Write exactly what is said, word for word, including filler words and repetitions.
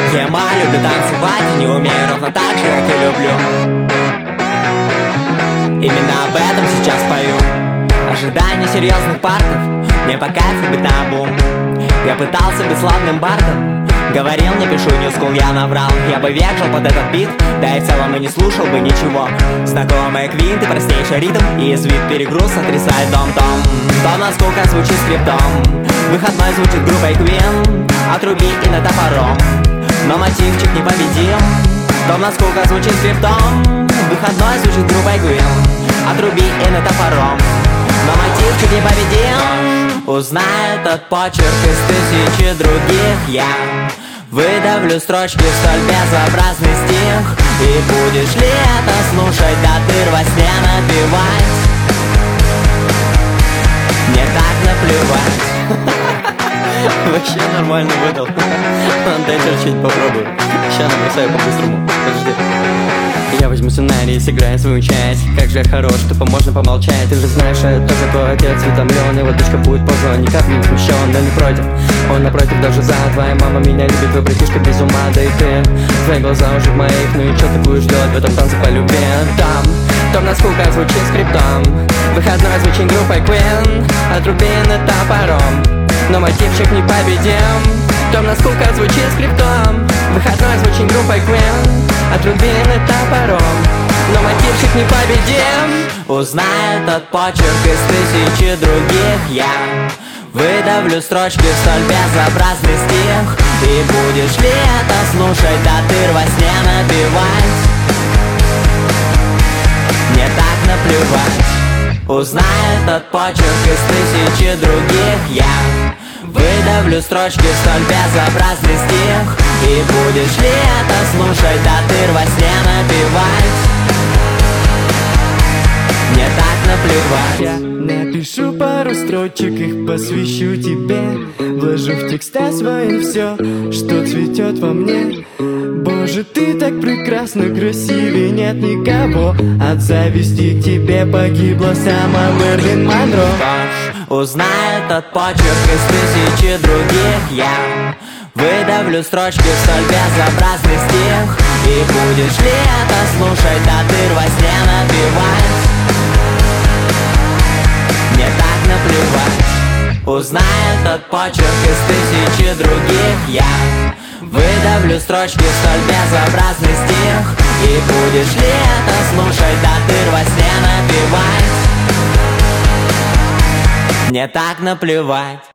Тема люблю танцевать, не умею ровно так же, как и люблю. Именно об этом сейчас пою. Ожидание серьезных партов, мне по кайфу быть наобум. Я пытался быть славным бардом, говорил, не пишу ньюскул, я наврал. Я бы век жил под этот бит, да и в целом и не слушал бы ничего. Знакомые квинты, простейший ритм и извит перегруз сотрясает дом-том. Том на скука звучит скриптом, выходной звучит группой Queen. Отруби и на топором, но мотивчик непобедим. Том на скука звучит скриптом, выходной звучит группой Queen. Отруби и на топором, но мотивчик непобедим. Узнай этот почерк из тысячи других я выдавлю строчки в столь безобразный стих. И будешь ли это слушать, да ты во сне напевать? Мне так наплевать. Вообще нормально выдал. Дайте чуть попробую. Сейчас набросаю по-быстрому. Подожди. Я возьму сценарий, сыграю свою часть. Как же я хорош, тупо можно помолчать. Ты же знаешь, я тоже твой отец утомлен. Его дочка будет поза, никак не смущен. Да не против, он напротив даже за. Твоя мама меня любит, твой братишка без ума. Да и ты, твои глаза уже в моих. Ну и чё ты будешь делать в этом танце по любви? Там, том на скука звучит скриптом, выходной звучит группой Queen. Отруби на топором, но мотивчик не победим. Том на скука звучит скриптом, выходной звучит группой Queen. Отруби на топором, но мотивчик не победим. Узнай этот почерк из тысячи других я выдавлю строчки в столь безобразный стих. И будешь ли это слушать, да ты во сне напевать? Мне так наплевать. Узнай этот почерк из тысячи других я выдавлю строчки в столь безобразный стих. И будешь ли это слушать, да ты во сне напевать? Мне так наплевать. Я напишу пару строчек, их посвящу тебе. Вложу в текста свои все, что цветет во мне. Боже, ты так прекрасна, красивее нет никого. От зависти к тебе погибла сама Мерлин Монро. Узнай этот почерк из тысячи других я выдавлю строчки в столь безобразный стих. И будешь ли это слушать, да ты во сне напевать? Мне так наплевать. Узнай этот почерк из тысячи других я выдавлю строчки в столь безобразный стих. И будешь ли это слушать, да ты во сне напевать? Мне так наплевать.